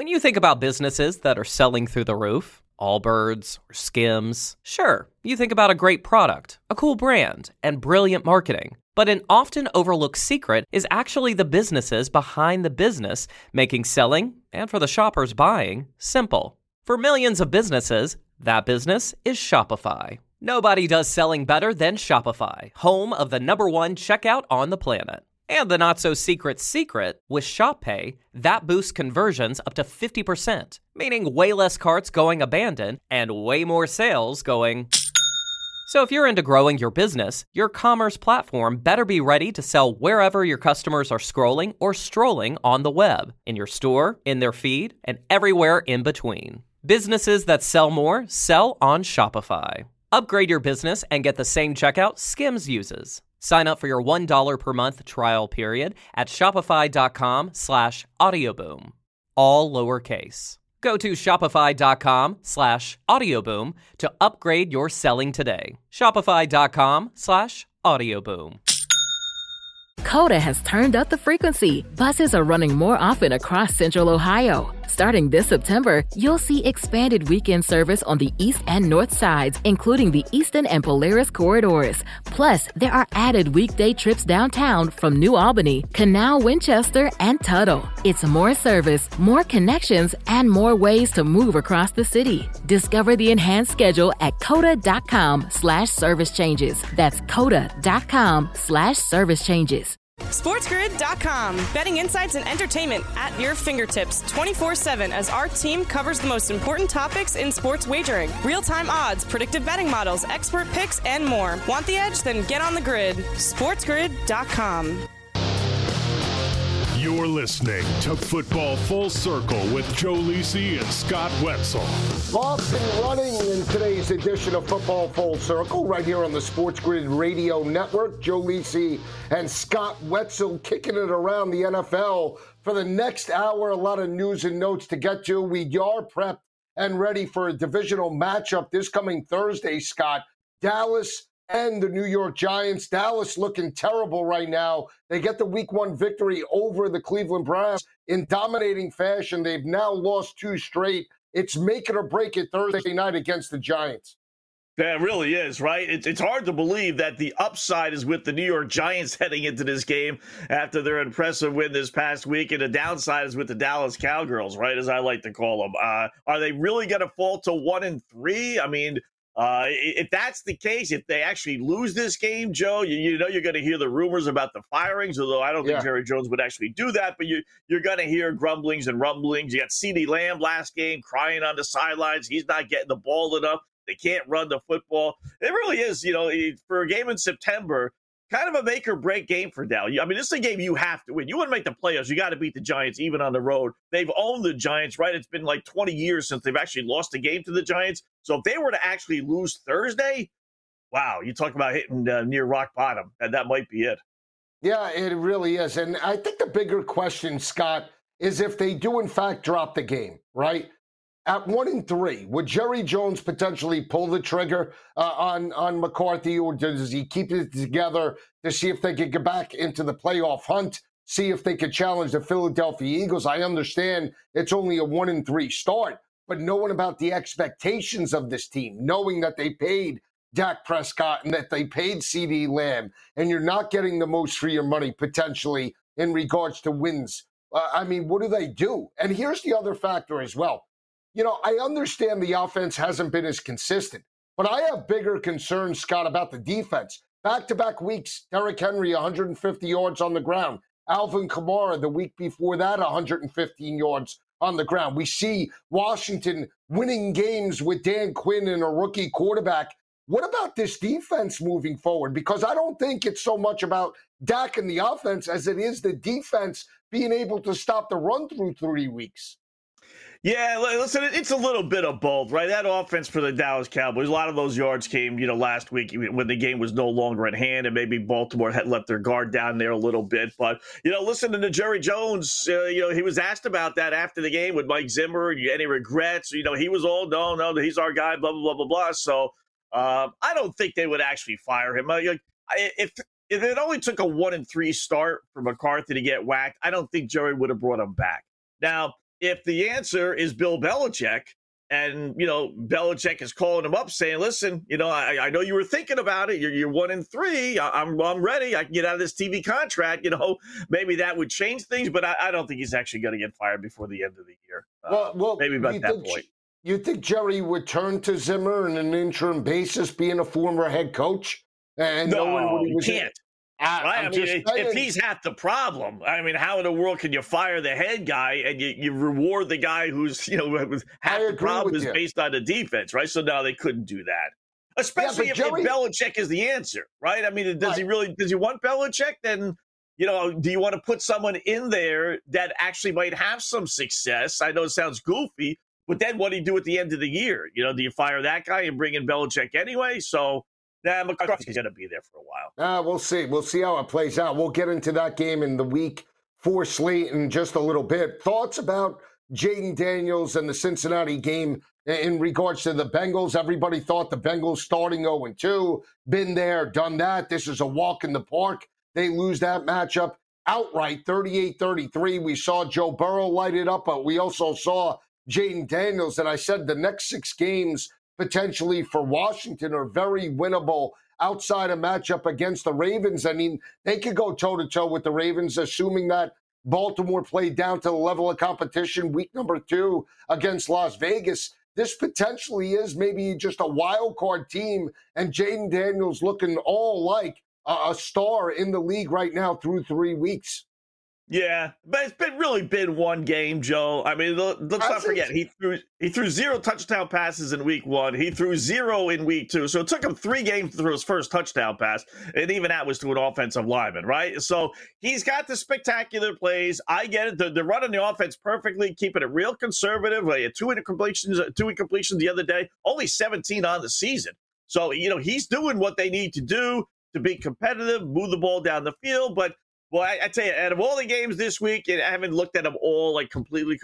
When you think about businesses that are selling through the roof, Allbirds or Skims, sure, you think about a great product, a cool brand, and brilliant marketing. But an often overlooked secret is actually the businesses behind the business making selling, and for the shoppers buying, simple. For millions of businesses, that business is Shopify. Nobody does selling better than Shopify, home of the #1 checkout on the planet. And the not-so-secret secret, with Shop Pay, that boosts conversions up to 50%, meaning way less carts going abandoned and way more sales going... So if you're into growing your business, your commerce platform better be ready to sell wherever your customers are scrolling or strolling on the web, in your store, in their feed, and everywhere in between. Businesses that sell more sell on Shopify. Upgrade your business and get the same checkout Skims uses. Sign up for your $1 per month trial period at shopify.com/audioboom. All lowercase. Go to shopify.com/audioboom to upgrade your selling today. Shopify.com/audioboom. Coda has turned up the frequency. Buses are running more often across Central Ohio. Starting this September, you'll see expanded weekend service on the east and north sides, including the Eastern and Polaris corridors. Plus, there are added weekday trips downtown from New Albany, Canal, Winchester, and Tuttle. It's more service, more connections, and more ways to move across the city. Discover the enhanced schedule at coda.com/service changes. That's coda.com/service changes. SportsGrid.com. Betting insights and entertainment at your fingertips 24/7 as our team covers the most important topics in sports wagering. Real-time odds, predictive betting models, expert picks, and more. Want the edge? Then get on the grid. SportsGrid.com. You're listening to Football Full Circle with Joe Lisi and Scott Wetzel. Off and running in today's edition of Football Full Circle, right here on the Sports Grid Radio Network. Joe Lisi and Scott Wetzel kicking it around the NFL for the next hour. A lot of news and notes to get to. We are prepped and ready for a divisional matchup this coming Thursday, Scott. Dallas and the New York Giants. Dallas looking terrible right now. They get the Week 1 victory over the Cleveland Browns in dominating fashion. They've now lost 2 straight. It's make it or break it Thursday night against the Giants. Yeah, it really is, right? It's hard to believe that the upside is with the New York Giants heading into this game after their impressive win this past week, and the downside is with the Dallas Cowgirls, right, as I like to call them. Are they really going to fall to 1-3? I mean, if that's the case, if they actually lose this game, Joe, you know you're going to hear the rumors about the firings, although I don't think Jerry Jones would actually do that, but you're going to hear grumblings and rumblings. You got CeeDee Lamb last game crying on the sidelines. He's not getting the ball enough. They can't run the football. It really is, for a game in September, kind of a make-or-break game for Dow. I mean, this is a game you have to win. You want to make the playoffs, you got to beat the Giants even on the road. They've owned the Giants, right? It's been like 20 years since they've actually lost a game to the Giants. So if they were to actually lose Thursday, wow, you talk about hitting near rock bottom, and that might be it. Yeah, it really is. And I think the bigger question, Scott, is if they do, in fact, drop the game, right? At 1-3, would Jerry Jones potentially pull the trigger on McCarthy, or does he keep it together to see if they could get back into the playoff hunt, see if they could challenge the Philadelphia Eagles? I understand it's only a 1-3 start, but knowing about the expectations of this team, knowing that they paid Dak Prescott and that they paid CeeDee Lamb, and you're not getting the most for your money potentially in regards to wins. What do they do? And here's the other factor as well. I understand the offense hasn't been as consistent, but I have bigger concerns, Scott, about the defense. Back-to-back weeks, Derrick Henry, 150 yards on the ground. Alvin Kamara, the week before that, 115 yards on the ground. We see Washington winning games with Dan Quinn and a rookie quarterback. What about this defense moving forward? Because I don't think it's so much about Dak and the offense as it is the defense being able to stop the run through 3 weeks. Yeah, listen, it's a little bit of both, right? That offense for the Dallas Cowboys, a lot of those yards came, last week when the game was no longer at hand, and maybe Baltimore had let their guard down there a little bit. But, listening to Jerry Jones, he was asked about that after the game with Mike Zimmer, any regrets? He was all, no, he's our guy, blah, blah, blah, blah, blah. So I don't think they would actually fire him. If it only took a 1-3 start for McCarthy to get whacked, I don't think Jerry would have brought him back. Now, if the answer is Bill Belichick, and, Belichick is calling him up saying, listen, I know you were thinking about it. You're 1-3. I'm ready. I can get out of this TV contract. Maybe that would change things, but I don't think he's actually going to get fired before the end of the year. Well, maybe about that point. You think Jerry would turn to Zimmer on an interim basis, being a former head coach? And no, he can't. Right? If he's half the problem, how in the world can you fire the head guy and you reward the guy who's, half the problem is based on the defense, right? So no, they couldn't do that. Especially if Belichick is the answer, right? Does he want Belichick? Then, do you want to put someone in there that actually might have some success? I know it sounds goofy, but then what do you do at the end of the year? Do you fire that guy and bring in Belichick anyway? So, McCarthy's going to be there for a while. We'll see. We'll see how it plays out. We'll get into that game in the week 4 slate in just a little bit. Thoughts about Jayden Daniels and the Cincinnati game in regards to the Bengals? Everybody thought the Bengals starting 0-2, been there, done that. This is a walk in the park. They lose that matchup outright, 38-33. We saw Joe Burrow light it up, but we also saw Jayden Daniels. And I said the next 6 games potentially for Washington are very winnable outside a matchup against the Ravens. They could go toe-to-toe with the Ravens, assuming that Baltimore played down to the level of competition week number 2 against Las Vegas. This potentially is maybe just a wild card team, and Jayden Daniels looking all like a star in the league right now through 3 weeks. Yeah, but it's really been one game, Joe. Let's not forget, he threw 0 touchdown passes in week 1. He threw 0 in week 2. So it took him 3 games to throw his first touchdown pass, and even that was to an offensive lineman, right? So he's got the spectacular plays. I get it. They're running the offense perfectly, keeping it real conservative. He had 2 incompletions the other day, only 17 on the season. So, he's doing what they need to do to be competitive, move the ball down the field, but well, I tell you, out of all the games this week, and I haven't looked at them all completely,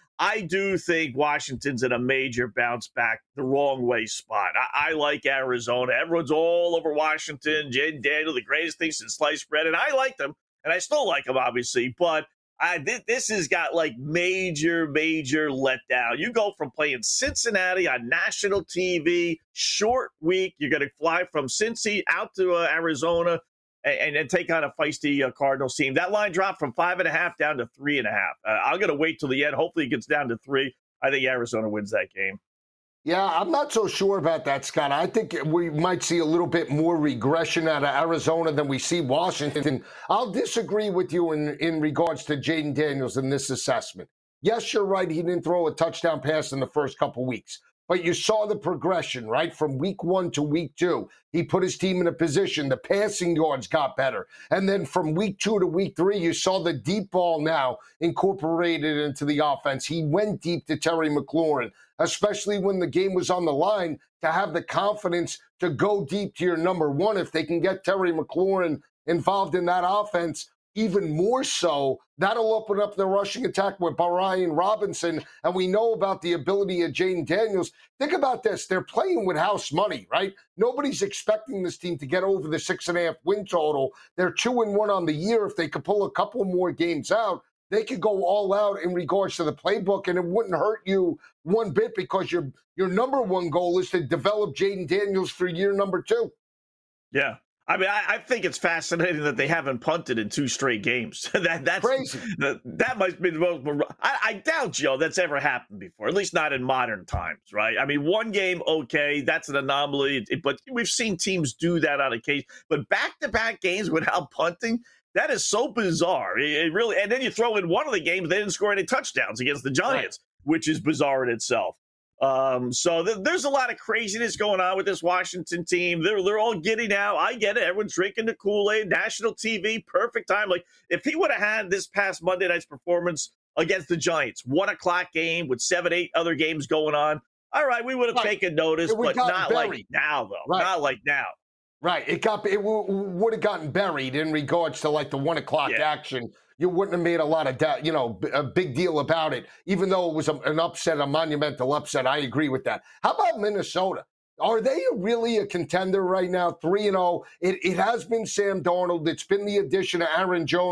I do think Washington's in a major bounce back the wrong way spot. I like Arizona. Everyone's all over Washington. Jayden Daniels, the greatest thing since sliced bread, and I like them, and I still like them, obviously, but this has got major letdown. You go from playing Cincinnati on national TV, short week, you're going to fly from Cincy out to Arizona, and then take on a feisty Cardinals team. That line dropped from 5.5 down to 3.5. I'm going to wait till the end. Hopefully it gets down to 3. I think Arizona wins that game. Yeah, I'm not so sure about that, Scott. I think we might see a little bit more regression out of Arizona than we see Washington. I'll disagree with you in regards to Jayden Daniels in this assessment. Yes, you're right. He didn't throw a touchdown pass in the first couple weeks. But you saw the progression, right? From week 1 to week 2, he put his team in a position. The passing yards got better. And then from week 2 to week 3, you saw the deep ball now incorporated into the offense. He went deep to Terry McLaurin, especially when the game was on the line, to have the confidence to go deep to your number 1. If they can get Terry McLaurin involved in that offense, even more so, that'll open up the rushing attack with Brian Robinson. And we know about the ability of Jayden Daniels. Think about this. They're playing with house money, right? Nobody's expecting this team to get over the 6.5 win total. They're 2-1 on the year. If they could pull a couple more games out, they could go all out in regards to the playbook, and it wouldn't hurt you one bit because your number 1 goal is to develop Jayden Daniels for year number 2. Yeah. I think it's fascinating that they haven't punted in 2 straight games. That's crazy. That might be the most. I doubt, Joe, that's ever happened before, at least not in modern times, right? 1 game, okay, that's an anomaly, but we've seen teams do that on occasion. But back-to-back games without punting, that is so bizarre. It really, and then you throw in one of the games, they didn't score any touchdowns against the Giants, right, which is bizarre in itself. So there's a lot of craziness going on with this Washington team. They're all giddy now. I get it. Everyone's drinking the Kool-Aid, national TV, perfect time. If he would have had this past Monday night's performance against the Giants, 1:00 game with 7-8 other games going on, all right, we would have taken notice, but not like now, though. Right. Not like now. Right. It would have gotten buried in regards to the 1:00 action. You wouldn't have made a lot of a big deal about it, even though it was an upset, a monumental upset. I agree with that. How about Minnesota? Are they really a contender right now? 3-0. It has been Sam Darnold. It's been the addition of Aaron Jones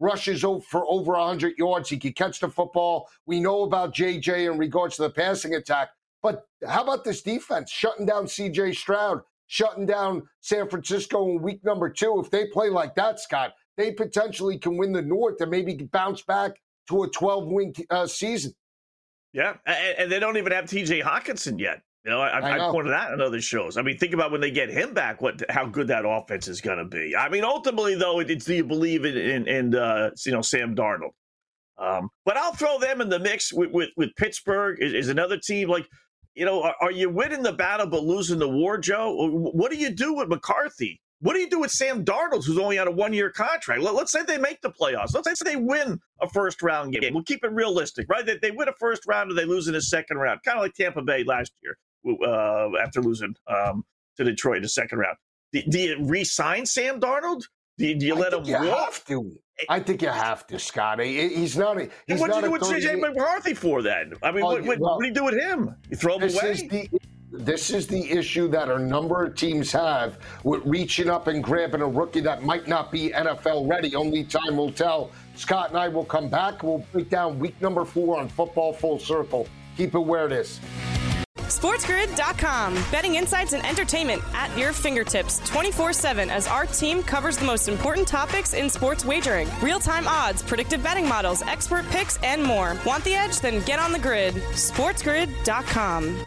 rushes for over 100 yards. He can catch the football. We know about JJ in regards to the passing attack. But how about this defense? Shutting down C.J. Stroud, shutting down San Francisco in week number 2. If they play like that, Scott, they potentially can win the North and maybe bounce back to a 12-win season. Yeah, and they don't even have T.J. Hockenson yet. You know, I pointed out in other shows. I mean, think about when they get him back, how good that offense is going to be. I mean, ultimately, though, it's do you believe in Sam Darnold? But I'll throw them in the mix with Pittsburgh is another team. Like, you know, are you winning the battle but losing the war, Joe? What do you do with McCarthy? What do you do with Sam Darnold, who's only on a 1-year contract? Let's say they make the playoffs. Let's say they win a first-round game. We'll keep it realistic, right? They win a first round and they lose in the second round, kind of like Tampa Bay last year after losing to Detroit in the second round. Do you re-sign Sam Darnold? Do you let him walk? I think you have to, Scotty. He's not a. He's what do not you do with J.J. McCarthy for then? I mean, what do you do with him? You throw him away? This is the issue that a number of teams have with reaching up and grabbing a rookie that might not be NFL ready. Only time will tell. Scott and I will come back. We'll break down week number 4 on Football Full Circle. Keep it where it is. SportsGrid.com. Betting insights and entertainment at your fingertips 24/7 as our team covers the most important topics in sports wagering. Real-time odds, predictive betting models, expert picks, and more. Want the edge? Then get on the grid. SportsGrid.com.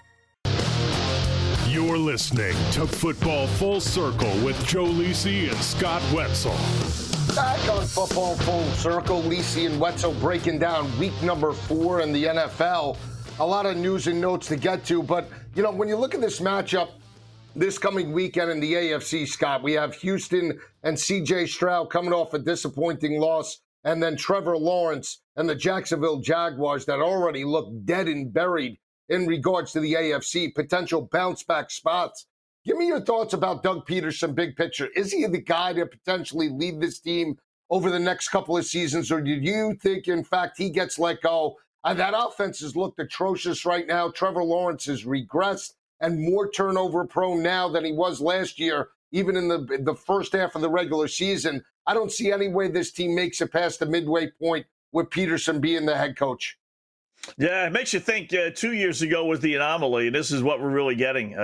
You're listening to Football Full Circle with Joe Lisi and Scott Wetzel. Back on Football Full Circle, Lisi and Wetzel breaking down week number 4 in the NFL. A lot of news and notes to get to, but, you know, when you look at this matchup this coming weekend in the AFC, Scott, we have Houston and C.J. Stroud coming off a disappointing loss, and then Trevor Lawrence and the Jacksonville Jaguars that already look dead and buried in regards to the AFC, potential bounce-back spots. Give me your thoughts about Doug Peterson, big picture. Is he the guy to potentially lead this team over the next couple of seasons, or do you think, in fact, he gets let go? That offense has looked atrocious right now. Trevor Lawrence has regressed and more turnover prone now than he was last year, even in the first half of the regular season. I don't see any way this team makes it past the midway point with Peterson being the head coach. Yeah, it makes you think 2 years ago was the anomaly, and this is what we're really getting.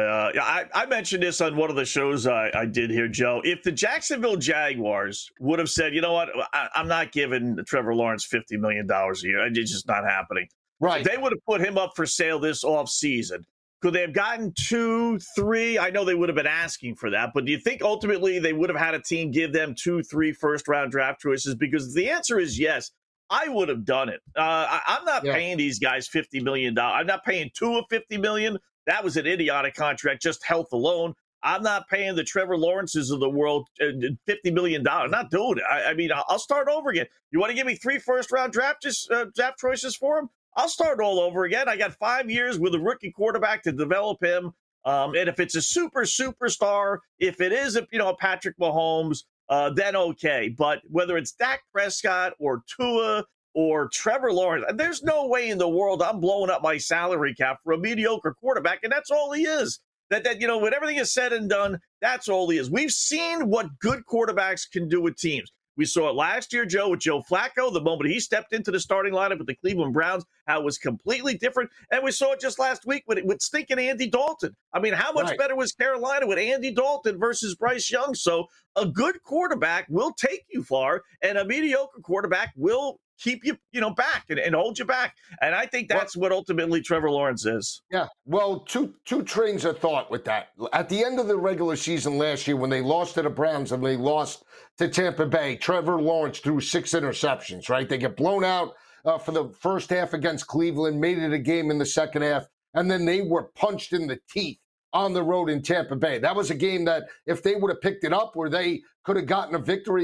I mentioned this on one of the shows I did here, Joe. If the Jacksonville Jaguars would have said, you know what, I'm not giving Trevor Lawrence $50 million a year, it's just not happening. Right. If they would have put him up for sale this offseason, could they have gotten 2, 3? I know they would have been asking for that, but do you think ultimately they would have had a team give them 2, 3 first-round draft choices? Because the answer is yes. I would have done it. I'm not paying these guys $50 million. I'm not paying Tua $50 million. That was an idiotic contract, just health alone. I'm not paying the Trevor Lawrences of the world $50 million. I'm not doing it. I mean, I'll start over again. You want to give me 3 first-round draft choices for him? I'll start all over again. I got 5 years with a rookie quarterback to develop him. And if it's a superstar, if it is a Patrick Mahomes, then okay. But whether it's Dak Prescott or Tua or Trevor Lawrence, there's no way in the world I'm blowing up my salary cap for a mediocre quarterback, and that's all he is. That when everything is said and done, that's all he is. We've seen what good quarterbacks can do with teams. We saw it last year, Joe, with Joe Flacco. The moment he stepped into the starting lineup with the Cleveland Browns, how it was completely different. And we saw it just last week with stinking Andy Dalton. I mean, how much better was Carolina with Andy Dalton versus Bryce Young? So a good quarterback will take you far, and a mediocre quarterback will keep you, back and hold you back. And I think that's what ultimately Trevor Lawrence is. Yeah, well, two trains of thought with that. At the end of the regular season last year, when they lost to the Browns and they lost to Tampa Bay, Trevor Lawrence threw 6 interceptions, right? They get blown out for the first half against Cleveland, made it a game in the second half, and then they were punched in the teeth on the road in Tampa Bay. That was a game that if they would have picked it up, where they could have gotten a victory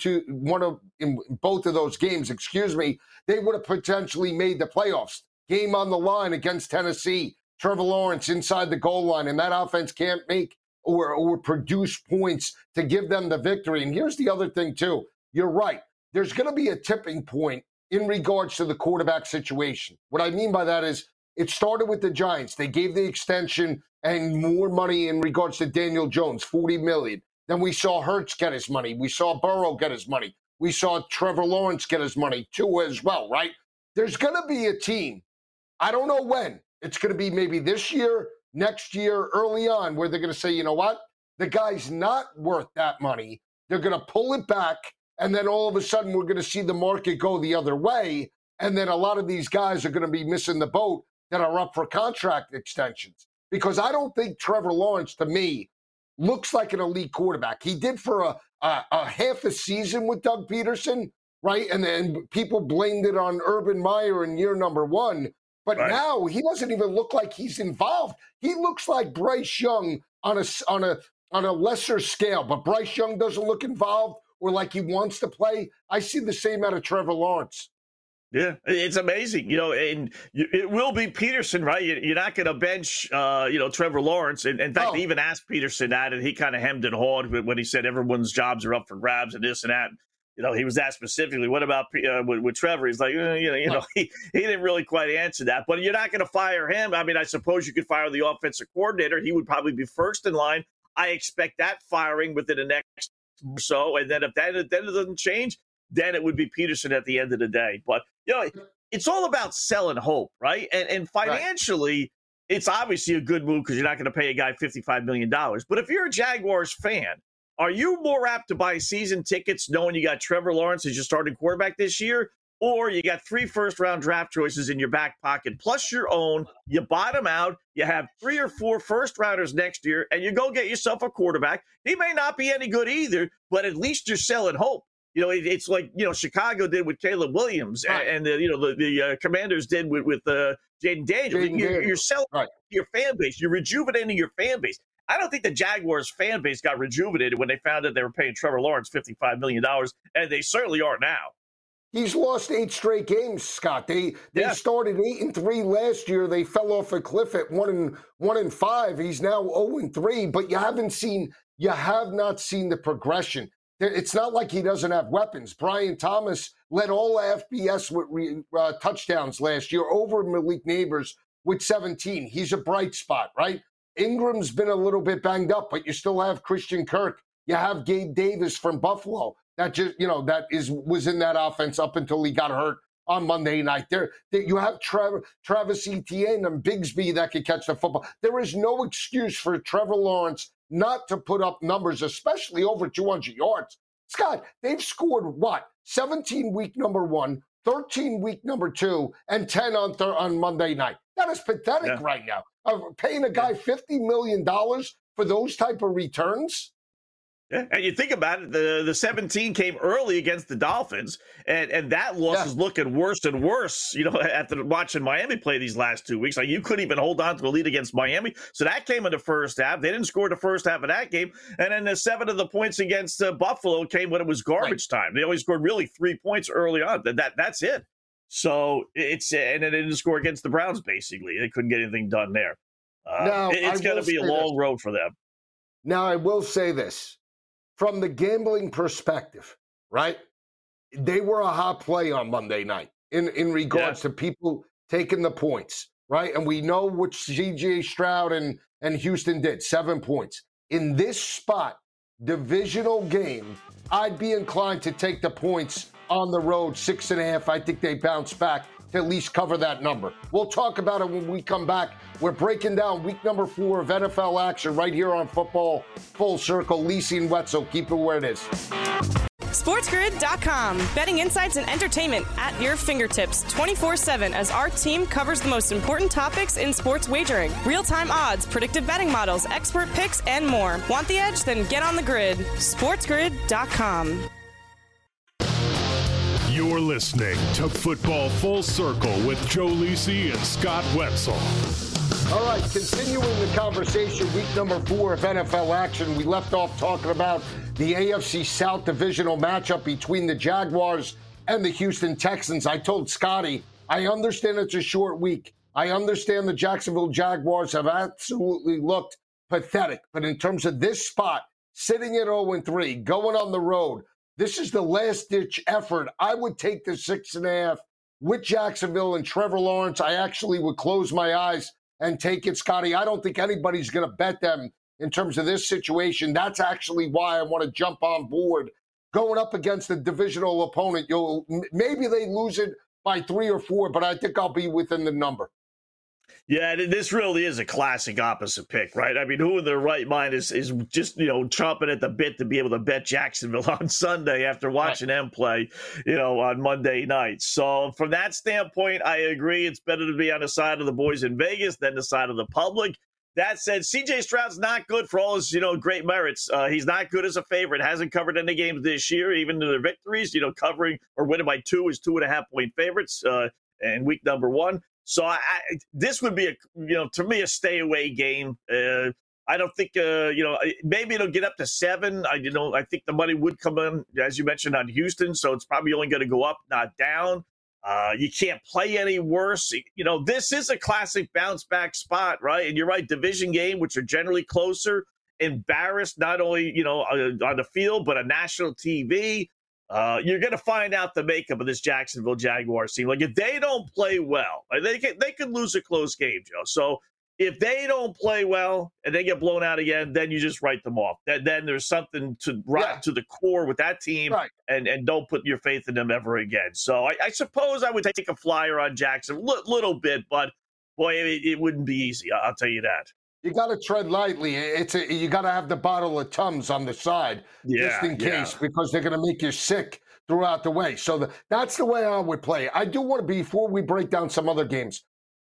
in both of those games, they would have potentially made the playoffs. Game on the line against Tennessee, Trevor Lawrence inside the goal line, and that offense can't make or produce points to give them the victory. And here's the other thing too. You're right. There's going to be a tipping point in regards to the quarterback situation. What I mean by that is it started with the Giants. They gave the extension and more money in regards to Daniel Jones, $40 million. Then we saw Hurts get his money. We saw Burrow get his money. We saw Trevor Lawrence get his money, Tua as well, right? There's going to be a team, I don't know when. It's going to be maybe this year, next year, early on, where they're going to say, you know what? The guy's not worth that money. They're going to pull it back, and then all of a sudden we're going to see the market go the other way, and then a lot of these guys are going to be missing the boat that are up for contract extensions. Because I don't think Trevor Lawrence, to me, looks like an elite quarterback. He did for a half a season with Doug Peterson, right? And then people blamed it on Urban Meyer in year number 1. But now he doesn't even look like he's involved. He looks like Bryce Young on a lesser scale. But Bryce Young doesn't look involved or like he wants to play. I see the same out of Trevor Lawrence. Yeah, it's amazing, and it will be Peterson, right? You're not going to bench, Trevor Lawrence. And in fact, they even asked Peterson that, and he kind of hemmed and hawed when he said everyone's jobs are up for grabs and this and that. He was asked specifically, what about with Trevor? He's like, he didn't really quite answer that. But you're not going to fire him. I mean, I suppose you could fire the offensive coordinator. He would probably be first in line. I expect that firing within the next or so. And then if that doesn't change, then it would be Peterson at the end of the day. But, it's all about selling hope, right? And financially, it's obviously a good move because you're not going to pay a guy $55 million. But if you're a Jaguars fan, are you more apt to buy season tickets knowing you got Trevor Lawrence as your starting quarterback this year? Or you got 3 first-round draft choices in your back pocket, plus your own. You bottom out. You have 3 or 4 first-rounders next year, and you go get yourself a quarterback. He may not be any good either, but at least you're selling hope. It's like, Chicago did with Caleb Williams and the Commanders did with Jaden Daniels. You're selling your fan base. You're rejuvenating your fan base. I don't think the Jaguars fan base got rejuvenated when they found out they were paying Trevor Lawrence $55 million, and they certainly are now. He's lost 8 straight games, Scott. They started 8-3 last year. They fell off a cliff at 1-5. He's now 0-3, but you have not seen the progression. It's not like he doesn't have weapons. Brian Thomas led all FBS with touchdowns last year over Malik Neighbors with 17. He's a bright spot, right? Ingram's been a little bit banged up, but you still have Christian Kirk. You have Gabe Davis from Buffalo that was in that offense up until he got hurt on Monday night. You have Travis Etienne and Bigsby that could catch the football. There is no excuse for Trevor Lawrence not to put up numbers, especially over 200 yards. Scott, they've scored 17 week number 1, 13 week number 2, and 10 on Monday night. That is pathetic right now. Paying a guy $50 million for those type of returns. Yeah, and you think about it, the 17 came early against the Dolphins, and that loss is looking worse and worse, after watching Miami play these last 2 weeks. Like, you couldn't even hold on to a lead against Miami. So that came in the first half. They didn't score the first half of that game. And then the 7 of the points against Buffalo came when it was garbage time. They only scored really 3 points early on. That's it. So and then they didn't score against the Browns, basically. They couldn't get anything done there. It's going to be a long road for them. Now, I will say this. From the gambling perspective, right? They were a hot play on Monday night in regards to people taking the points, right? And we know which CJ Stroud and Houston did, 7 points. In this spot, divisional game, I'd be inclined to take the points on the road, 6.5. I think they bounce back to at least cover that number. We'll talk about it when we come back. We're breaking down week number 4 of NFL action right here on Football Full Circle. Lisi and Wetzel, keep it where it is. SportsGrid.com. Betting insights and entertainment at your fingertips 24/7 as our team covers the most important topics in sports wagering. Real-time odds, predictive betting models, expert picks, and more. Want the edge? Then get on the grid. SportsGrid.com. You're listening to Football Full Circle with Joe Lisi and Scott Wetzel. All right, continuing the conversation, week number 4 of NFL action. We left off talking about the AFC South divisional matchup between the Jaguars and the Houston Texans. I told Scotty, I understand it's a short week. I understand the Jacksonville Jaguars have absolutely looked pathetic. But in terms of this spot, sitting at 0-3, going on the road, this is the last-ditch effort. I would take the 6.5 with Jacksonville and Trevor Lawrence. I actually would close my eyes and take it, Scotty. I don't think anybody's going to bet them in terms of this situation. That's actually why I want to jump on board going up against a divisional opponent, maybe they lose it by 3 or 4, but I think I'll be within the number. Yeah, this really is a classic opposite pick, right? I mean, who in their right mind is just, chomping at the bit to be able to bet Jacksonville on Sunday after watching them play, on Monday night. So from that standpoint, I agree. It's better to be on the side of the boys in Vegas than the side of the public. That said, C.J. Stroud's not good for all his, great merits. He's not good as a favorite. Hasn't covered any games this year, even to their victories. Covering or winning by 2 is 2.5-point favorites in week number 1. So this would be to me a stay away game. I don't think maybe it'll get up to 7. I think the money would come in, as you mentioned, on Houston. So it's probably only going to go up, not down. You can't play any worse. This is a classic bounce back spot, right? And you're right, division game, which are generally closer, embarrassed not only, on the field, but on national TV. You're going to find out the makeup of this Jacksonville Jaguars team. Like, if they don't play well, they could lose a close game, Joe. So if they don't play well and they get blown out again, then you just write them off. Then there's something to the core with that team, right, and don't put your faith in them ever again. So I suppose I would take a flyer on Jackson a little bit, but boy, it wouldn't be easy. I'll tell you that. You got to tread lightly. You got to have the bottle of Tums on the side, just in case, because they're going to make you sick throughout the way. So that's the way I would play. I do want to, before we break down some other games,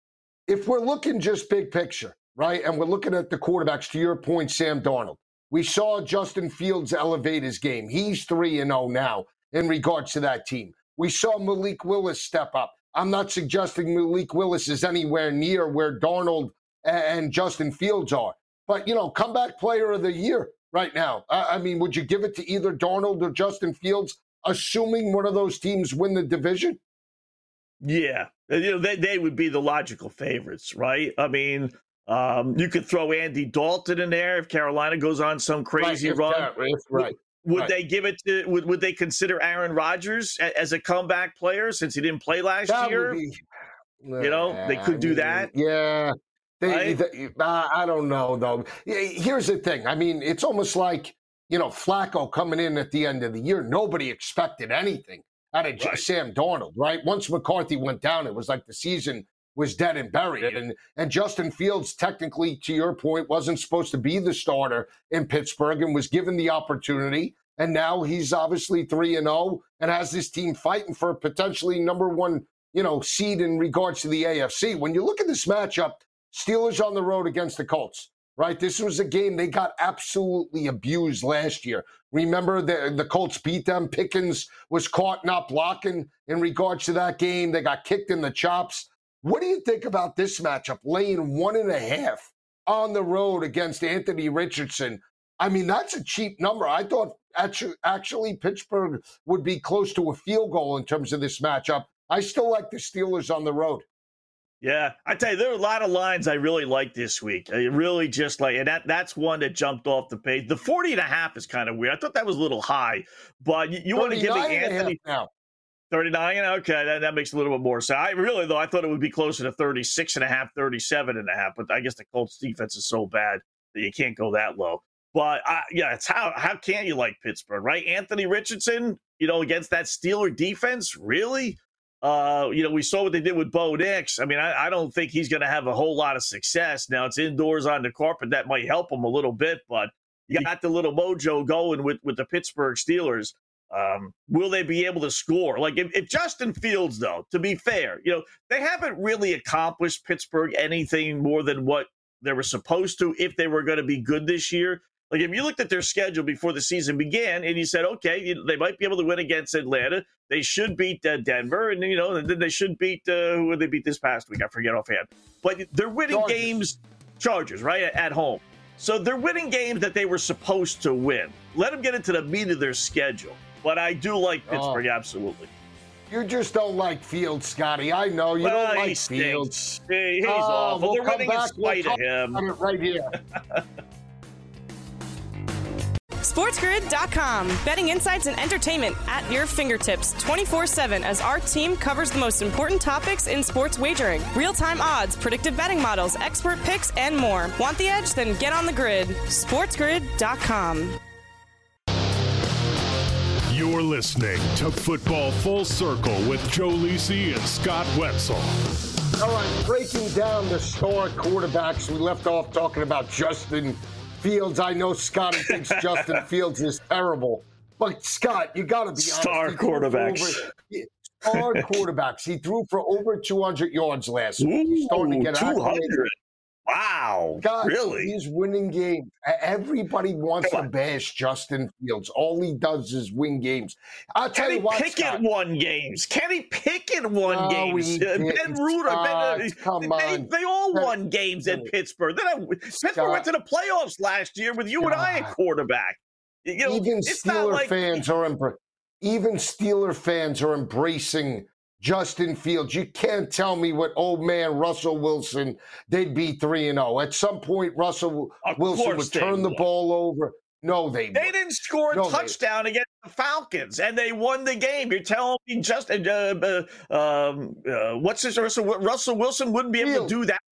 if we're looking just big picture, right, and we're looking at the quarterbacks, to your point, Sam Darnold, we saw Justin Fields elevate his game. He's 3-0 now in regards to that team. We saw Malik Willis step up. I'm not suggesting Malik Willis is anywhere near where Darnold and Justin Fields are. But, comeback player of the year right now. I mean, would you give it to either Darnold or Justin Fields, assuming one of those teams win the division? Yeah. They would be the logical favorites, right? I mean, you could throw Andy Dalton in there if Carolina goes on some crazy run. Would they give it to, would they consider Aaron Rodgers as a comeback player since he didn't play last year? They could do that. Yeah. I don't know, though. Here's the thing. I mean, it's almost like, Flacco coming in at the end of the year. Nobody expected anything out of Sam Darnold, right? Once McCarthy went down, it was like the season was dead and buried. And Justin Fields, technically, to your point, wasn't supposed to be the starter in Pittsburgh and was given the opportunity. And now he's obviously 3-0 and has this team fighting for a potentially number 1, seed in regards to the AFC. When you look at this matchup, Steelers on the road against the Colts, right? This was a game they got absolutely abused last year. Remember, the Colts beat them. Pickens was caught not blocking in regards to that game. They got kicked in the chops. What do you think about this matchup, laying 1.5 on the road against Anthony Richardson? I mean, that's a cheap number. I thought actually Pittsburgh would be close to a field goal in terms of this matchup. I still like the Steelers on the road. Yeah, I tell you, there are a lot of lines I really like this week. I really just like, and that's one that jumped off the page. The 40.5 is kind of weird. I thought that was a little high, but you want to give me Anthony now. 39? Okay, that makes a little bit more sense. I thought it would be closer to 36.5, 37.5, but I guess the Colts defense is so bad that you can't go that low. But it's how can you like Pittsburgh, right? Anthony Richardson, against that Steeler defense, really? We saw what they did with Bo Nix. I mean, I don't think he's going to have a whole lot of success. Now, it's indoors on the carpet. That might help him a little bit, but you got the little mojo going with the Pittsburgh Steelers. Will they be able to score? Like, if Justin Fields, though, to be fair, they haven't really accomplished Pittsburgh anything more than what they were supposed to if they were going to be good this year. Like, if you looked at their schedule before the season began and you said, okay, they might be able to win against Atlanta. They should beat Denver. And, then they should beat who would they beat this past week? I forget offhand. But they're winning games, Chargers, right, at home. So they're winning games that they were supposed to win. Let them get into the meat of their schedule. But I do like Pittsburgh, absolutely. You just don't like Fields, Scotty. I know you don't like Fields. He's awful. They're winning in spite of him. Right here. SportsGrid.com. Betting insights and entertainment at your fingertips 24/7 as our team covers the most important topics in sports wagering. Real-time odds, predictive betting models, expert picks, and more. Want the edge? Then get on the grid. SportsGrid.com. You're listening to Football Full Circle with Joe Lisi and Scott Wetzel. All right, breaking down the star quarterbacks. We left off talking about Justin Fields. I know Scott thinks Justin Fields is terrible. But, Scott, you got to be honest. Star quarterbacks. Star quarterbacks. He threw for over 200 yards last week. He's starting to get 200. accolades. Wow. God, really? He's winning games. Everybody wants to bash Justin Fields. All he does is win games. I'll tell you what, Pickett won games. Kenny Pickett won games. Ben Rudolph. Come on. They all won games at Pittsburgh. Pittsburgh went to the playoffs last year with you and I at quarterback. Even Steeler fans are embracing Justin Fields. You can't tell me what old man Russell Wilson, they'd be 3-0. At some point, Russell Wilson would turn the ball over. No, they didn't score a touchdown against the Falcons, and they won the game. You're telling me Russell Wilson wouldn't be able to do that?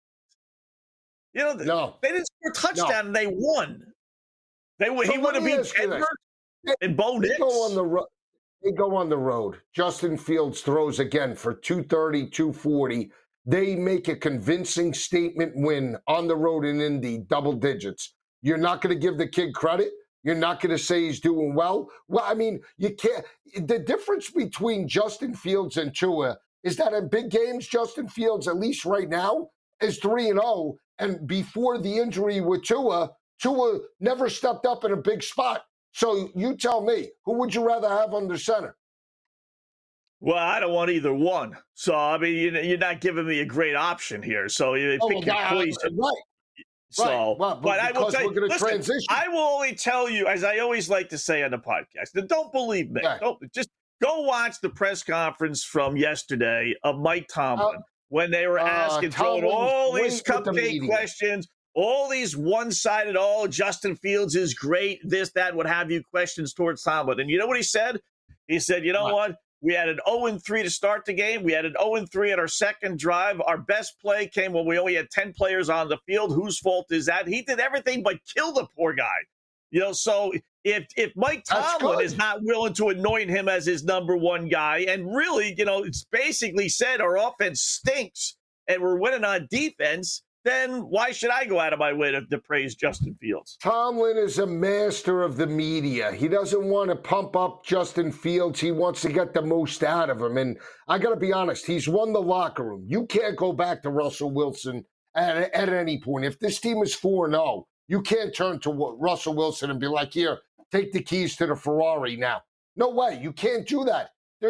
No. They didn't score a touchdown, and they won. He would have beat Denver and Bo Nix. They go on the road. Justin Fields throws again for 230, 240. They make a convincing statement win on the road in Indy, double digits. You're not going to give the kid credit? You're not going to say he's doing well? Well, I mean, you can't. The difference between Justin Fields and Tua is that in big games, Justin Fields, at least right now, is 3-0. And before the injury with Tua never stepped up in a big spot. So you tell me, who would you rather have under center? Well, I don't want either one. So, I mean, you're not giving me a great option here. So you pick your poison. Right. So, well, but I will tell you, transition. I will only tell you, as I always like to say on the podcast, don't believe me. Just go watch the press conference from yesterday of Mike Tomlin when they were asking, throwing all these cupcake questions. All these one-sided, Justin Fields is great, this, that, what have you, questions towards Tomlin. And you know what he said? He said, you know what? We had an 0-3 to start the game. We had an 0-3 at our second drive. Our best play came when we only had 10 players on the field. Whose fault is that? He did everything but kill the poor guy. So if Mike Tomlin is not willing to anoint him as his number one guy, and really, it's basically said our offense stinks and we're winning on defense, then why should I go out of my way to praise Justin Fields? Tomlin is a master of the media. He doesn't want to pump up Justin Fields. He wants to get the most out of him. And I got to be honest, he's won the locker room. You can't go back to Russell Wilson at any point. If this team is 4-0, you can't turn to Russell Wilson and be like, here, take the keys to the Ferrari now. No way. You can't do that.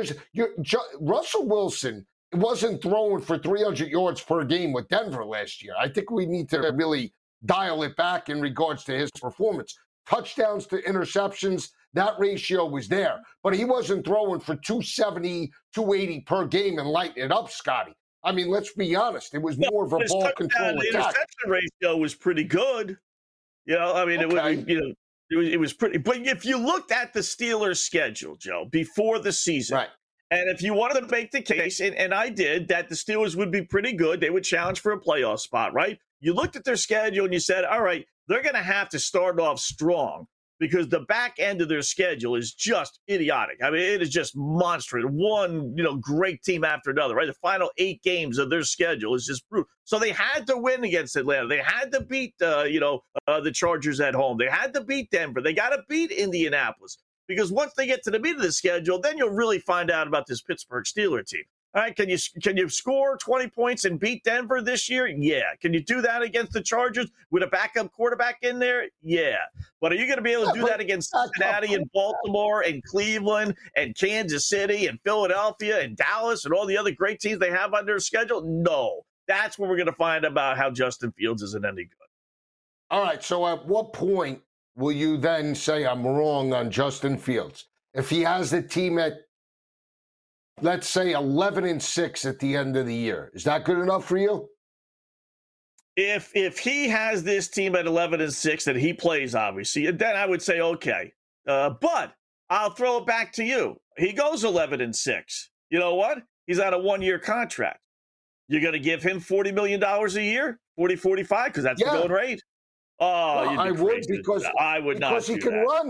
Russell Wilson wasn't throwing for 300 yards per game with Denver last year. I think we need to really dial it back in regards to his performance. Touchdowns to interceptions, that ratio was there. But he wasn't throwing for 270, 280 per game and lighting it up, Scotty. I mean, let's be honest. It was more of a ball control attack. The interception ratio was pretty good. It was pretty. But if you looked at the Steelers' schedule, Joe, before the season, right. And if you wanted to make the case, and I did, that the Steelers would be pretty good, they would challenge for a playoff spot, right? You looked at their schedule and you said, all right, they're going to have to start off strong because the back end of their schedule is just idiotic. I mean, it is just monstrous. One, great team after another, right? The final 8 games of their schedule is just brutal. So they had to win against Atlanta. They had to beat, the Chargers at home. They had to beat Denver. They got to beat Indianapolis. Because once they get to the meat of the schedule, then you'll really find out about this Pittsburgh Steelers team. All right, can you score 20 points and beat Denver this year? Yeah. Can you do that against the Chargers with a backup quarterback in there? Yeah. But are you going to be able to do that against Cincinnati and Baltimore and Cleveland and Kansas City and Philadelphia and Dallas and all the other great teams they have on their schedule? No. That's where we're going to find about how Justin Fields isn't any good. All right, so at what point will you then say I'm wrong on Justin Fields? If he has the team at, let's say, 11-6 at the end of the year, is that good enough for you? If he has this team at 11-6 that he plays, obviously, then I would say okay. But I'll throw it back to you. He goes 11-6. You know what? He's on a 1-year contract. You're going to give him $40 million a year, 45, because that's the going rate. Oh, I would because I would not. Because he can run.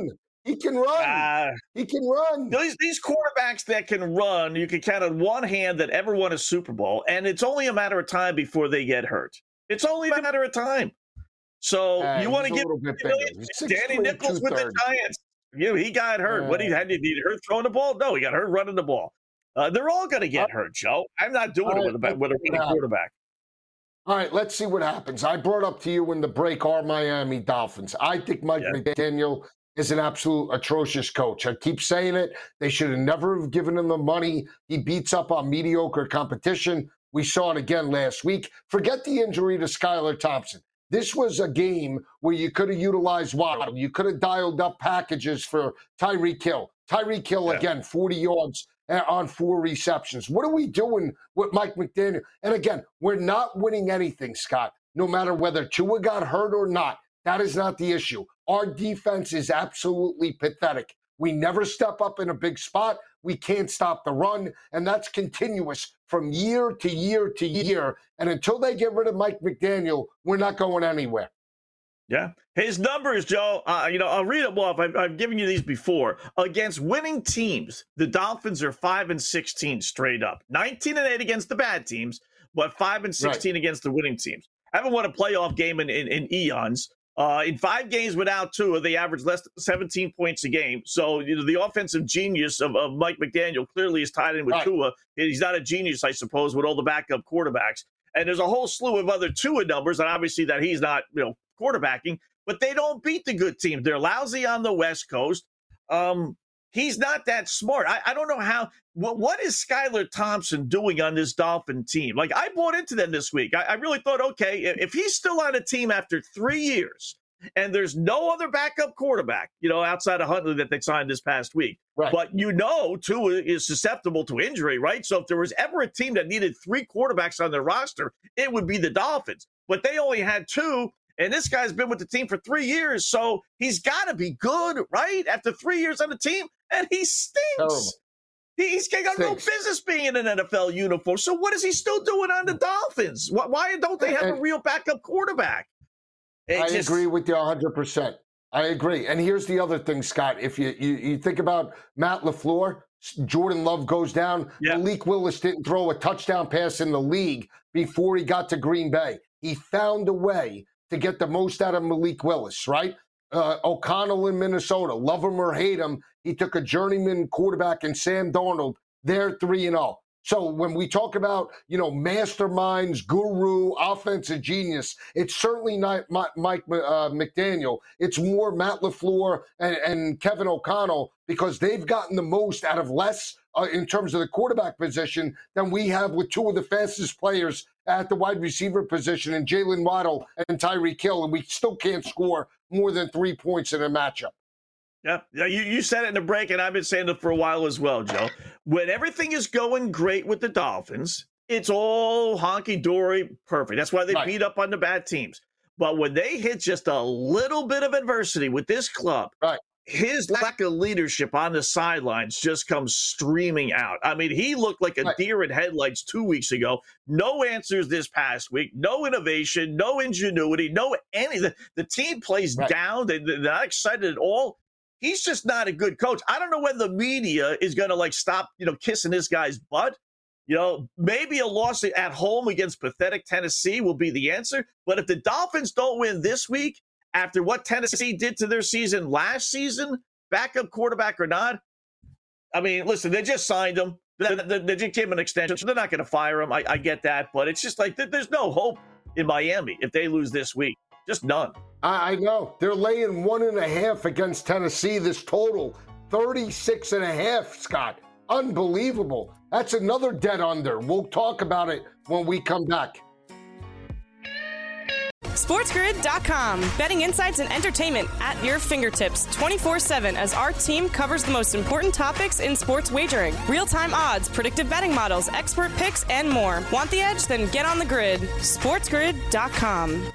He can run. He can run. These quarterbacks that can run, you can count on one hand that ever won a Super Bowl, and it's only a matter of time before they get hurt. It's only a matter of time. So you want to give Danny Nichols with the Giants. He got hurt. What did he hurt throwing the ball? No, he got hurt running the ball. They're all going to get hurt, Joe. I'm not doing it with a running quarterback. All right, let's see what happens. I brought up to you in the break our Miami Dolphins. I think Mike McDaniel is an absolute atrocious coach. I keep saying it. They should have never have given him the money. He beats up on mediocre competition. We saw it again last week. Forget the injury to Skylar Thompson. This was a game where you could have utilized Waddle. You could have dialed up packages for Tyreek Hill. Tyreek Hill, again, 40 yards on 4 receptions. What are we doing with Mike McDaniel? And again, we're not winning anything, Scott, no matter whether Tua got hurt or not. That is not the issue. Our defense is absolutely pathetic. We never step up in a big spot. We can't stop the run, and that's continuous from year to year to year. And until they get rid of Mike McDaniel, we're not going anywhere. Yeah. His numbers, Joe, I'll read them off. I've given you these before. Against winning teams, the Dolphins are 5-16 straight up. 19-8 against the bad teams, but 5-16 against the winning teams. I haven't won a playoff game in eons. In 5 games without Tua, they averaged less than 17 points a game. So, the offensive genius of Mike McDaniel clearly is tied in with Tua. He's not a genius, I suppose, with all the backup quarterbacks. And there's a whole slew of other Tua numbers, and obviously that he's not, quarterbacking. But they don't beat the good teams. They're lousy on the West Coast. He's not that smart. I don't know how. What is Skylar Thompson doing on this Dolphin team? Like, I bought into them this week. I really thought, okay, if he's still on a team after 3 years and there's no other backup quarterback, outside of Huntley that they signed this past week, but Tua is susceptible to injury, right? So if there was ever a team that needed 3 quarterbacks on their roster, it would be the Dolphins. But they only had 2. And this guy's been with the team for 3 years, so he's got to be good, right? After 3 years on the team, and he stinks. Terrible. He's got no business being in an NFL uniform. So what is he still doing on the Dolphins? Why don't they have a real backup quarterback? I agree with you 100%. I agree. And here's the other thing, Scott. If you think about Matt LaFleur, Jordan Love goes down. Malik Willis didn't throw a touchdown pass in the league before he got to Green Bay. He found a way to get the most out of Malik Willis, right? O'Connell in Minnesota, love him or hate him, he took a journeyman quarterback in Sam Darnold. They're 3-0. So when we talk about, masterminds, guru, offensive genius, it's certainly not Mike McDaniel. It's more Matt LaFleur and Kevin O'Connell, because they've gotten the most out of less in terms of the quarterback position than we have with 2 of the fastest players at the wide receiver position in Jalen Waddle and Tyreek Hill, and we still can't score more than 3 points in a matchup. Yeah, you said it in the break, and I've been saying it for a while as well, Joe. When everything is going great with the Dolphins, it's all honky-dory perfect. That's why they beat up on the bad teams. But when they hit just a little bit of adversity with this club, his lack of leadership on the sidelines just comes streaming out. I mean, he looked like a deer in headlights 2 weeks ago. No answers this past week. No innovation, no ingenuity, no anything. The team plays down. They're not excited at all. He's just not a good coach. I don't know when the media is going to stop, kissing this guy's butt. Maybe a loss at home against pathetic Tennessee will be the answer. But if the Dolphins don't win this week, after what Tennessee did to their season last season, backup quarterback or not, I mean, listen, they just signed him. They just gave him an extension, so they're not going to fire him. I get that, but it's just like there's no hope in Miami if they lose this week. Just none. I know. They're laying 1.5 against Tennessee. This total, 36.5, Scott. Unbelievable. That's another dead under. We'll talk about it when we come back. SportsGrid.com. Betting insights and entertainment at your fingertips 24/7 as our team covers the most important topics in sports wagering. Real-time odds, predictive betting models, expert picks, and more. Want the edge? Then get on the grid. SportsGrid.com.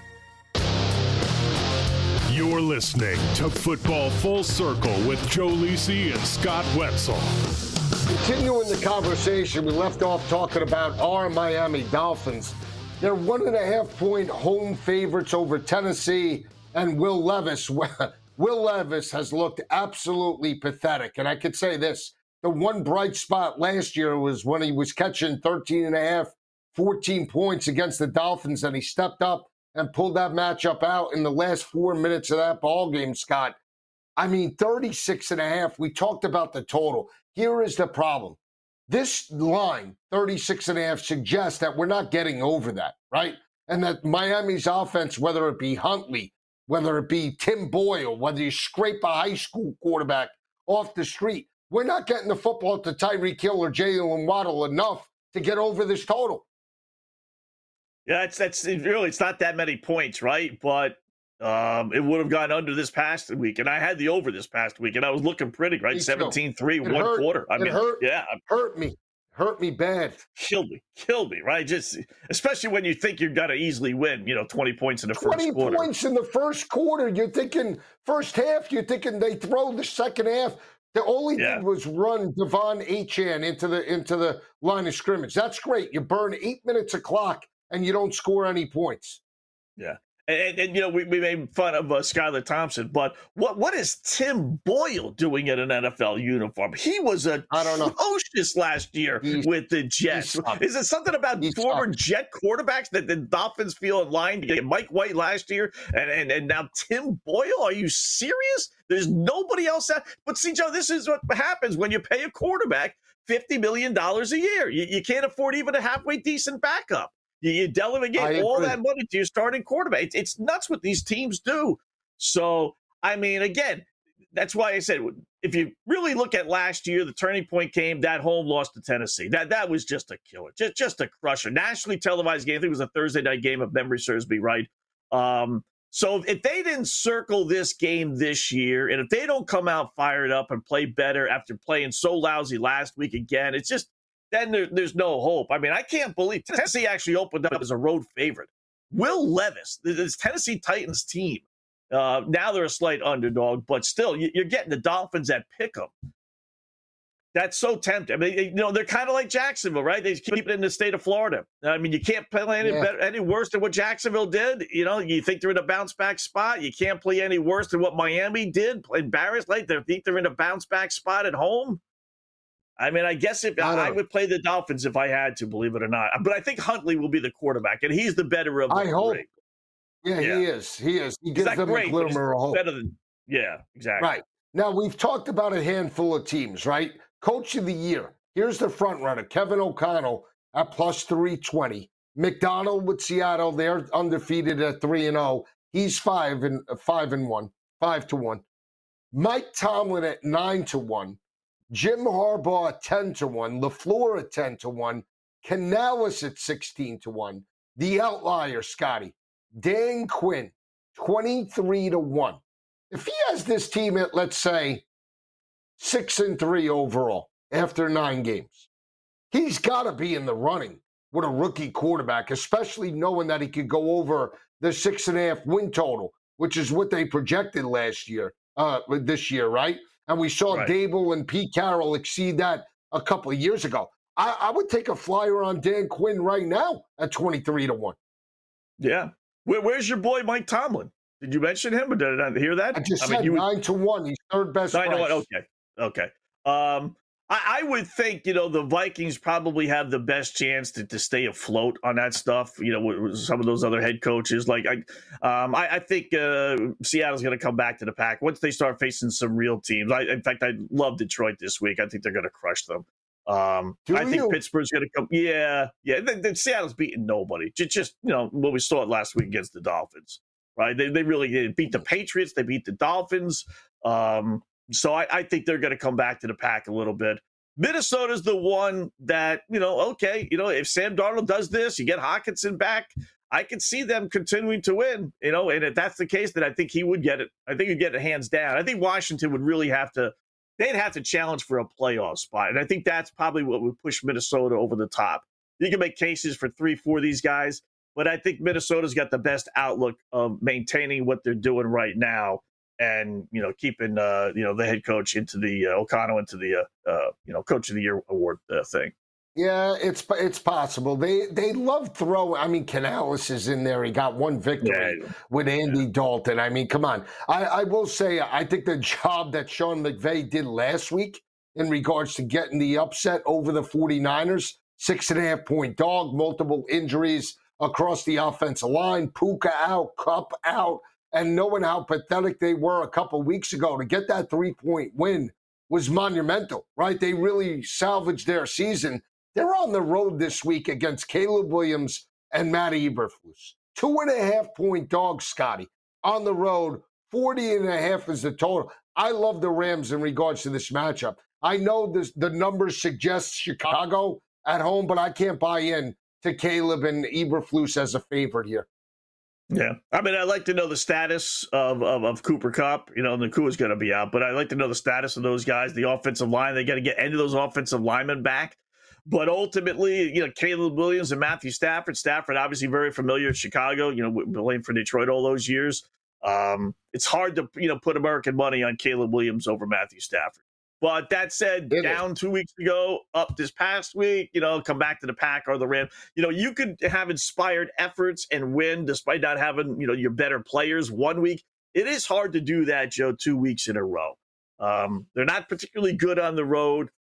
You're listening to Football Full Circle with Joe Lisi and Scott Wetzel. Continuing the conversation, we left off talking about our Miami Dolphins. They're 1.5-point home favorites over Tennessee and Will Levis. Will Levis has looked absolutely pathetic. And I could say this, the one bright spot last year was when he was catching 13 and a half, 14 points against the Dolphins, and he stepped up and pulled that matchup out in the last 4 minutes of that ball game, Scott. I mean, 36 and a half. We talked about the total. Here is the problem. This line, 36 and a half, suggests that we're not getting over that, right? And that Miami's offense, whether it be Huntley, whether it be Tim Boyle, whether you scrape a high school quarterback off the street, we're not getting the football to Tyreek Hill or Jalen Waddle enough to get over this total. Yeah, it's really, it's not that many points, right? But it would have gone under this past week, and I had the over this past week, and I was looking pretty, right? 17-3, one quarter. I mean, Hurt me bad. Killed me, right? Just especially when you think you've got to easily win, 20 points in the first quarter. 20 points in the first quarter. You're thinking first half, you're thinking they throw the second half. The only thing was run Devon Achane into the line of scrimmage. That's great. You burn 8 minutes of clock and you don't score any points. Yeah. And we made fun of Skylar Thompson, but what is Tim Boyle doing in an NFL uniform? He was atrocious last year with the Jets. Is it something about former Jet quarterbacks that the Dolphins feel in line to get Mike White last year and now Tim Boyle? Are you serious? There's nobody else out. But see, Joe, this is what happens when you pay a quarterback $50 million a year. You can't afford even a halfway decent backup. You delegate all that money to your starting quarterback. It's nuts what these teams do. So, I mean, again, that's why I said, if you really look at last year, the turning point came, that home loss to Tennessee. That was just a killer, just a crusher. Nationally televised game. I think it was a Thursday night game, if memory serves me right. So if they didn't circle this game this year, and if they don't come out fired up and play better after playing so lousy last week again, it's just, then there's no hope. I mean, I can't believe Tennessee actually opened up as a road favorite. Will Levis, this Tennessee Titans team, now they're a slight underdog, but still, you're getting the Dolphins at pick'em. That's so tempting. I mean, they're kind of like Jacksonville, right? They keep it in the state of Florida. I mean, you can't play any worse than what Jacksonville did. You think they're in a bounce-back spot. You can't play any worse than what Miami did, embarrassed. Like they think they're in a bounce-back spot at home. I mean, I guess I would play the Dolphins if I had to, believe it or not. But I think Huntley will be the quarterback, and he's the better of the three. Hope. Yeah, he is. He gives them a glimmer of hope. Exactly. Right. Now, we've talked about a handful of teams, right? Coach of the year. Here's the front runner, Kevin O'Connell at plus 320. McDonald with Seattle, they're undefeated at 3-0. He's 5-1. Mike Tomlin at 9-1. Jim Harbaugh at 10-1, LaFleur at 10-1, Canales at 16-1. The outlier, Scotty, Dan Quinn, 23-1. If he has this team at, let's say, 6-3 overall after 9 games, he's got to be in the running with a rookie quarterback, especially knowing that he could go over the 6.5 win total, which is what they projected this year, right? And we saw Dable and Pete Carroll exceed that a couple of years ago. I would take a flyer on Dan Quinn right now at 23-1. Yeah. Where's your boy Mike Tomlin? Did you mention him, or did I not hear that? I just said 9-1. He's third best price. 9-1. Okay. I would think, the Vikings probably have the best chance to stay afloat on that stuff, with some of those other head coaches. Like, I think Seattle's going to come back to the pack once they start facing some real teams. In fact, I love Detroit this week. I think they're going to crush them. I think Pittsburgh's going to come. Yeah. Seattle's beating nobody. Just what we saw last week against the Dolphins, right? They really beat the Patriots. They beat the Dolphins. So I think they're going to come back to the pack a little bit. Minnesota's the one that, if Sam Darnold does this, you get Hawkinson back, I can see them continuing to win, and if that's the case, then I think he would get it. I think he'd get it hands down. I think Washington would really they'd have to challenge for a playoff spot. And I think that's probably what would push Minnesota over the top. You can make cases for 3-4 of these guys, but I think Minnesota's got the best outlook of maintaining what they're doing right now. And, keeping, the head coach into the O'Connell into the, Coach of the Year award thing. Yeah, it's possible. They love throwing. I mean, Canales is in there. He got one victory with Andy Dalton. I mean, come on. I will say, I think the job that Sean McVay did last week in regards to getting the upset over the 49ers, 6.5-point dog, multiple injuries across the offensive line, Puka out, Kupp out, and knowing how pathetic they were a couple weeks ago to get that 3-point win was monumental, right? They really salvaged their season. They're on the road this week against Caleb Williams and Matty Eberflus. 2.5-point dogs, Scotty, on the road. 40.5 is the total. I love the Rams in regards to this matchup. I know the numbers suggest Chicago at home, but I can't buy in to Caleb and Eberflus as a favorite here. Yeah. I mean, I'd like to know the status of Cooper Kupp. You know, Nakua's going to be out, but I'd like to know the status of those guys, the offensive line. They got to get any of those offensive linemen back. But ultimately, you know, Caleb Williams and Matthew Stafford. Stafford, obviously very familiar with Chicago, you know, playing for Detroit all those years. It's hard to, you know, put American money on Caleb Williams over Matthew Stafford. But that said, down 2 weeks ago, up this past week, you know, come back to the Pack or the Rams. You know, you could have inspired efforts and win despite not having, you know, your better players 1 week. It is hard to do that, Joe, 2 weeks in a row. They're not particularly good on the road.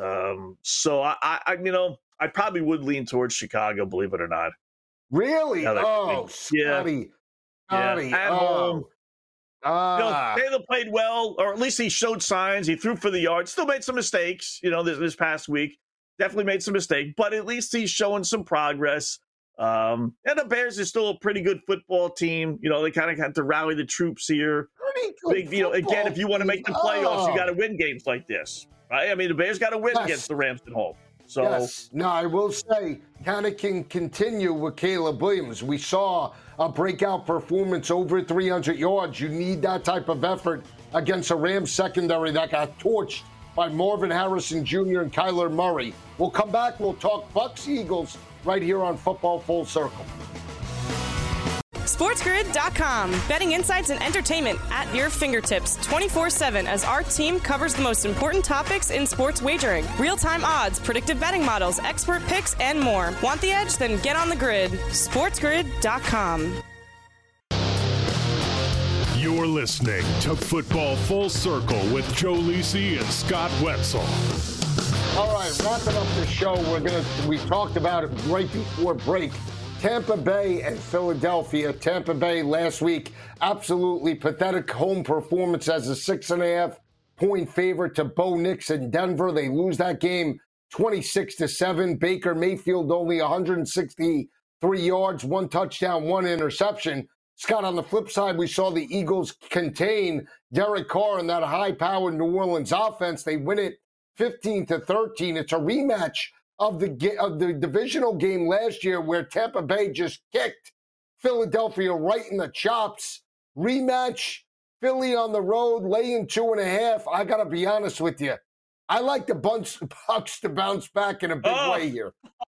So I you know, I probably would lean towards Chicago, believe it or not. Really? Oh, Scotty. Scotty. At home. You know, Taylor played well, or at least he showed signs. He threw for the yard. Still made some mistakes, you know, this past week. Definitely made some mistakes, but at least he's showing some progress. And the Bears is still a pretty good football team. You know, they kind of had to rally the troops here. You know, again, if you want to make the playoffs, you got to win games like this, right? I mean, the Bears got to win against the Rams at home. So, yes. No, I will say, kind of can continue with Caleb Williams. We saw a breakout performance over 300 yards. You need that type of effort against a Rams secondary that got torched by Marvin Harrison Jr. and Kyler Murray. We'll come back. We'll talk Bucs Eagles right here on Football Full Circle. SportsGrid.com. Betting insights and entertainment at your fingertips 24/7 as our team covers the most important topics in sports wagering. Real-time odds, predictive betting models, expert picks, and more. Want the edge? Then get on the grid. SportsGrid.com. You're listening to Football Full Circle with Joe Lisi and Scott Wetzel. All right, wrapping up the show, we talked about it right before break. Tampa Bay and Philadelphia. Tampa Bay last week, absolutely pathetic home performance as a 6.5-point favorite to Bo Nix in Denver. They lose that game 26-7. Baker Mayfield only 163 yards, 1 touchdown, 1 interception. Scott, on the flip side, we saw the Eagles contain Derek Carr in that high-powered New Orleans offense. They win it 15-13. It's a rematch of the divisional game last year where Tampa Bay just kicked Philadelphia right in the chops. Rematch, Philly on the road, laying 2.5. I got to be honest with you. I like the Bucs to bounce back in a big way here.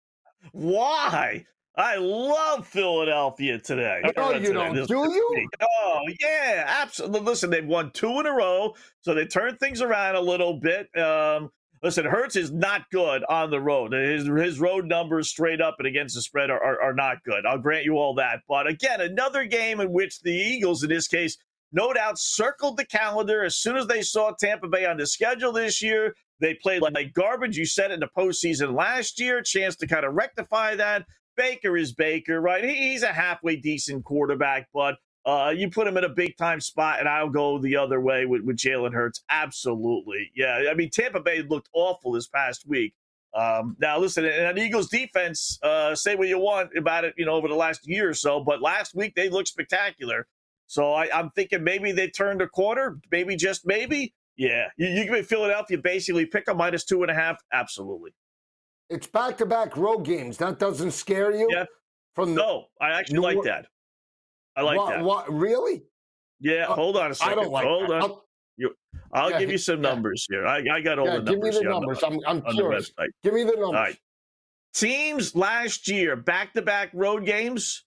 Why? I love Philadelphia today. No, you don't, do you? Oh, yeah, absolutely. Listen, they've won 2 in a row, so they turned things around a little bit. Listen, Hurts is not good on the road. His road numbers straight up and against the spread are not good. I'll grant you all that. But again, another game in which the Eagles, in this case, no doubt circled the calendar as soon as they saw Tampa Bay on the schedule this year. They played like garbage. You said it in the postseason last year. Chance to kind of rectify that. Baker is Baker, right? He's a halfway decent quarterback, but you put him in a big-time spot, and I'll go the other way with Jalen Hurts. Absolutely. Yeah, I mean, Tampa Bay looked awful this past week. Now, listen, and the Eagles' defense, say what you want about it, you know, over the last year or so, but last week they looked spectacular. So I'm thinking maybe they turned a corner, maybe just maybe. Yeah, you give me Philadelphia basically pick a -2.5. Absolutely. It's back-to-back road games. That doesn't scare you? Yeah. No, I actually like that. I like that. What? Really? Yeah, hold on a second. I don't like hold that. on. I'll give you some numbers here. I got all the numbers. Give me the numbers. I'm curious. Give me the numbers. All right. Teams last year, back-to-back road games,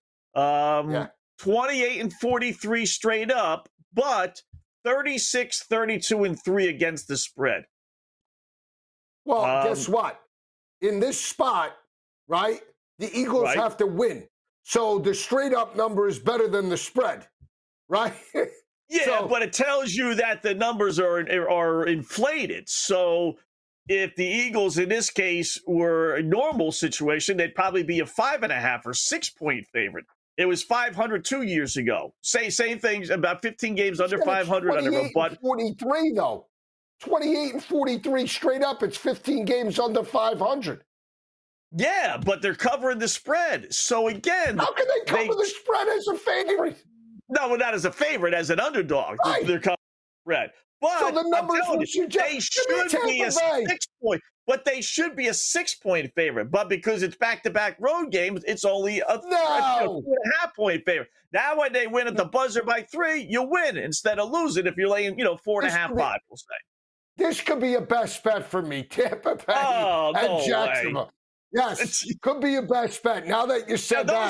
28 and 43 straight up, but 36, 32, and 3 against the spread. Well, guess what? in this spot, right, the Eagles have to win. So the straight up number is better than the spread, right? Yeah, but it tells you that the numbers are inflated. So if the Eagles, in this case, were a normal situation, they'd probably be a 5.5 or 6 point favorite. It was 500 2 years ago. Same things, about 15 games under 500 under a butt. 43 though, 28 and 43 straight up. It's 15 games under 500. Yeah, but they're covering the spread. So again, how can they cover the spread as a favorite? No, not as a favorite, as an underdog. Right. They're covering the spread. But so the numbers they should be a 6 point. But they should be a 6 point favorite. But because it's back-to-back road games, it's only a 2.5 point favorite. Now when they win at the buzzer by 3, you win instead of losing if you're laying, 4.5, 5, we'll say. This could be a best bet for me, Tampa Bay and Jacksonville. Yes, could be a best bet. Now that you said those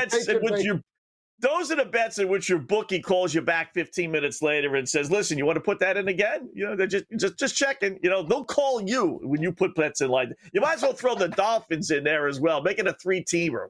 are the bets in which your bookie calls you back 15 minutes later and says, "Listen, you want to put that in again?" They're just checking. They'll call you when you put bets in like that. You might as well throw the Dolphins in there as well, make it a 3-teamer.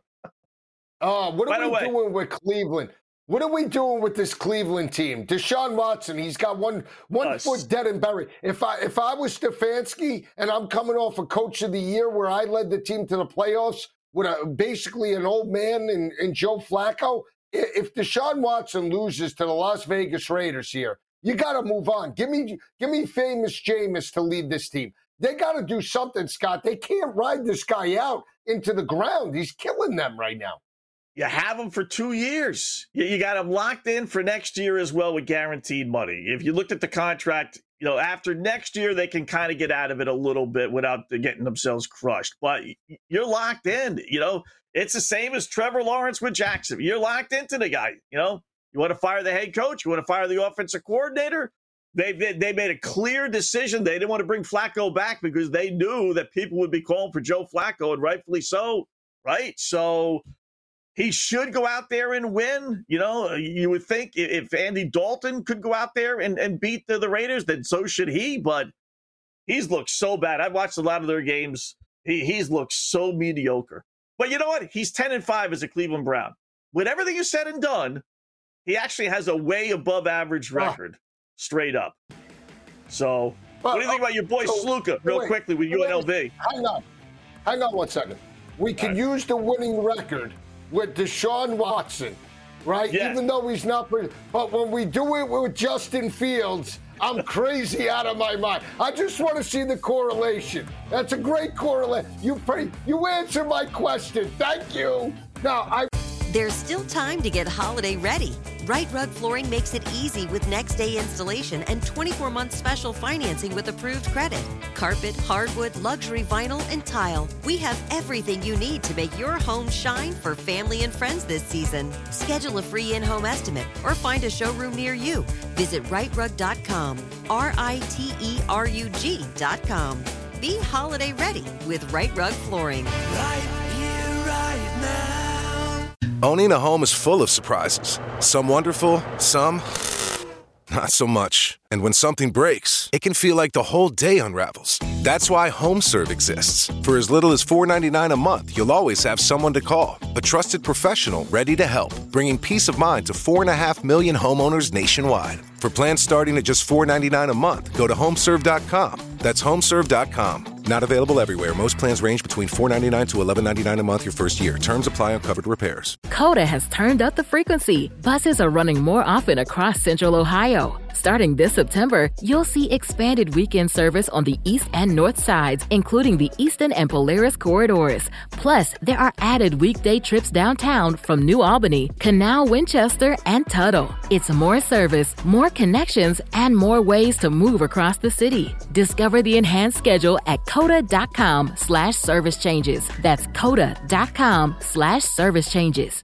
What are we doing with Cleveland? What are we doing with this Cleveland team? Deshaun Watson, he's got one foot dead and buried. If I was Stefanski and I'm coming off a Coach of the Year where I led the team to the playoffs with basically an old man and Joe Flacco, if Deshaun Watson loses to the Las Vegas Raiders here, you got to move on. Give me famous Jameis to lead this team. They got to do something, Scott. They can't ride this guy out into the ground. He's killing them right now. You have him for 2 years. You got him locked in for next year as well with guaranteed money. If you looked at the contract, after next year, they can kind of get out of it a little bit without getting themselves crushed. But you're locked in. It's the same as Trevor Lawrence with Jacksonville. You're locked into the guy. You want to fire the head coach? You want to fire the offensive coordinator? They made a clear decision. They didn't want to bring Flacco back because they knew that people would be calling for Joe Flacco, and rightfully so, right? So he should go out there and win. You would think if Andy Dalton could go out there and beat the Raiders, then so should he. But he's looked so bad. I've watched a lot of their games. He's looked so mediocre. But you know what? He's 10-5 as a Cleveland Brown. With everything you said and done, he actually has a way above average record, straight up. So, what do you think about your boy Sluka, real quickly, with UNLV? Hang on 1 second. We can use the winning record with Deshaun Watson, right? Yeah. Even though he's not pretty. But when we do it with Justin Fields, I'm crazy out of my mind. I just want to see the correlation. That's a great correlation. You answered my question. Thank you. There's still time to get holiday ready. Right Rug Flooring makes it easy with next-day installation and 24-month special financing with approved credit. Carpet, hardwood, luxury vinyl, and tile. We have everything you need to make your home shine for family and friends this season. Schedule a free in-home estimate or find a showroom near you. Visit rightrug.com, RITERUG.com. Be holiday ready with Right Rug Flooring. Right here, right now. Owning a home is full of surprises. Some wonderful, some not so much. And when something breaks, it can feel like the whole day unravels. That's why HomeServe exists. For as little as $4.99 a month, you'll always have someone to call. A trusted professional ready to help, bringing peace of mind to 4.5 million homeowners nationwide. For plans starting at just $4.99 a month, go to HomeServe.com. That's HomeServe.com. Not available everywhere. Most plans range between $4.99 to $11.99 a month your first year. Terms apply on covered repairs. Coda has turned up the frequency. Buses are running more often across Central Ohio. Starting this September, you'll see expanded weekend service on the east and north sides, including the Eastern and Polaris corridors. Plus, there are added weekday trips downtown from New Albany, Canal, Winchester, and Tuttle. It's more service, more connections, and more ways to move across the city. Discover the enhanced schedule at coda.com/service changes. That's coda.com/service changes.